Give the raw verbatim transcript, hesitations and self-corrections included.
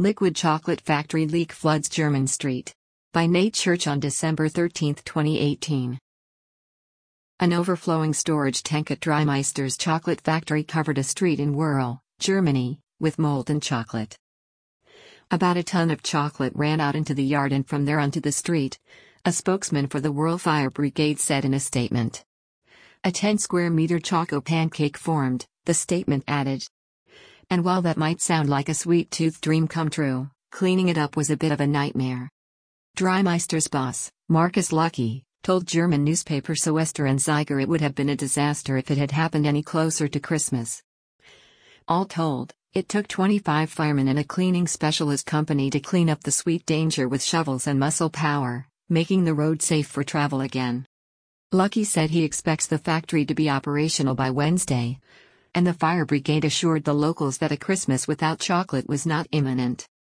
Liquid chocolate factory leak floods German street. By Nate Church on December thirteenth, twenty eighteen. An overflowing storage tank at Dreimeister's chocolate factory covered a street in Werl, Germany, with molten chocolate. About a ton of chocolate ran out into the yard and from there onto the street, a spokesman for the Werl Fire Brigade said in a statement. A ten square meter choco pancake formed, the statement added. And while that might sound like a sweet tooth dream come true, cleaning it up was a bit of a nightmare. Dreimeister's boss, Markus Lucke, told German newspaper Soester Anzeiger it would have been a disaster if it had happened any closer to Christmas. All told, it took twenty-five firemen and a cleaning specialist company to clean up the sweet danger with shovels and muscle power, making the road safe for travel again. Lucke said he expects the factory to be operational by Wednesday, and the fire brigade assured the locals that a Christmas without chocolate was not imminent.